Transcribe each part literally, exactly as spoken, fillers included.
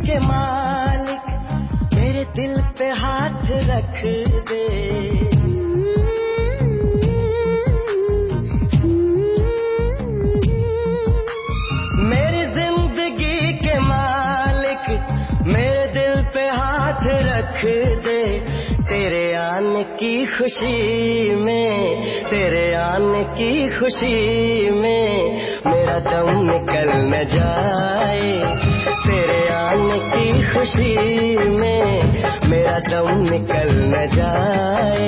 के मालिक मेरे दिल पे हाथ रख दे। मेरी जिंदगी के मालिक मेरे दिल पे हाथ रख दे। तेरे आने की खुशी में, तेरे आने की खुशी में मेरा दम निकल न जाए। तेरे आने की खुशी में मेरा दम निकल न जाए।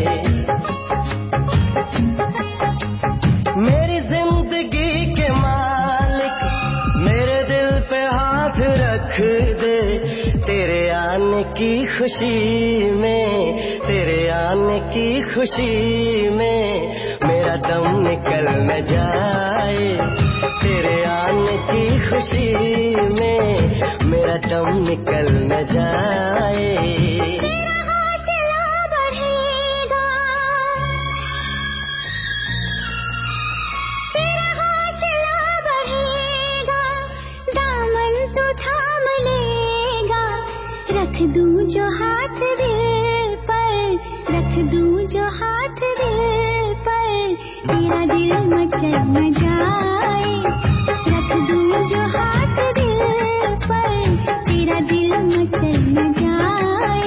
मेरी जिंदगी के मालिक मेरे दिल पे हाथ रख दे। तेरे आने की खुशी में, तेरे आने की खुशी में मेरा दम निकल न जाए। तेरे आने की खुशी में मेरा दम निकल न जाए। रख दूं जो हाथ दिल पर, रख दूं जो हाथ दिल पर, तेरा दिल मचल न जाए। रख दूं जो हाथ दिल पर, तेरा दिल मचल न जाए।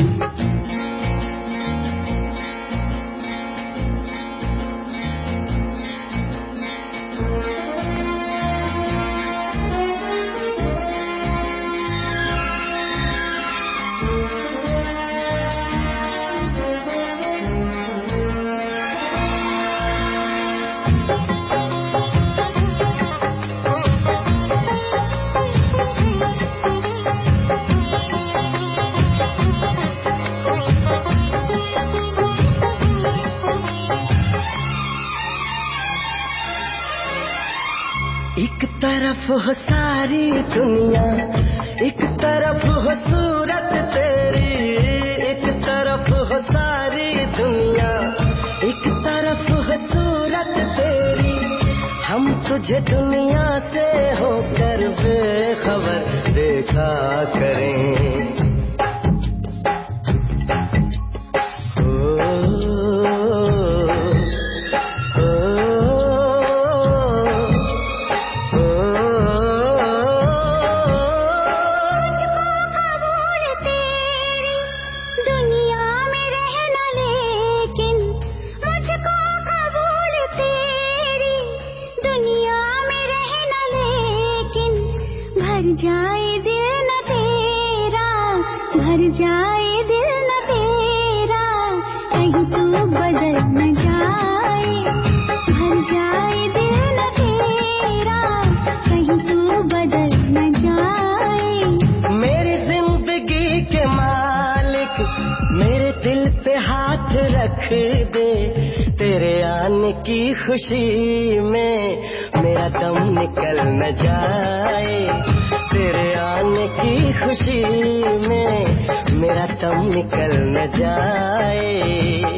एक तरफ हो सारी दुनिया, एक तरफ हो सूरत तेरी। एक तरफ हो सारी दुनिया, एक तरफ हो सूरत तेरी। हम तुझे दुनिया से होकर बेखबर देखा करें। भर जाए दिल न तेरा, भर जाए दिल न तेरा, कहीं तू बदल न जाए। भर जाए दिल न तेरा, कहीं तू बदल न जाए। मेरी जिंदगी के मालिक मेरे दिल पे हाथ रख दे। तेरे आने की खुशी में मेरा दम निकल न जाए। तेरे आने की खुशी में मेरा दम निकल न जाए।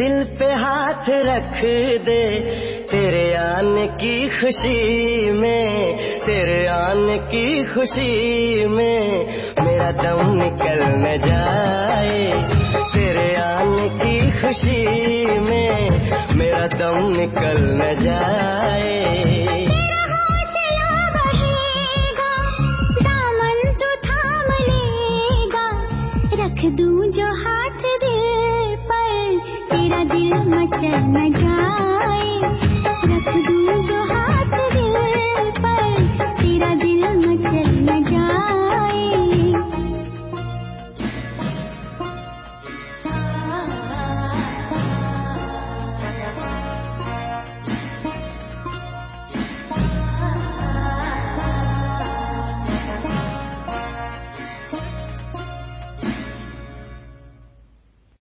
दिल पे हाथ रख दे तेरे आने की खुशी में, तेरे आने की खुशी में मेरा दम निकल न जाए, तेरे आने की खुशी में मेरा दम निकल न जाए। रख दूं जो हाथ दिल पर, तेरा दिल मचल न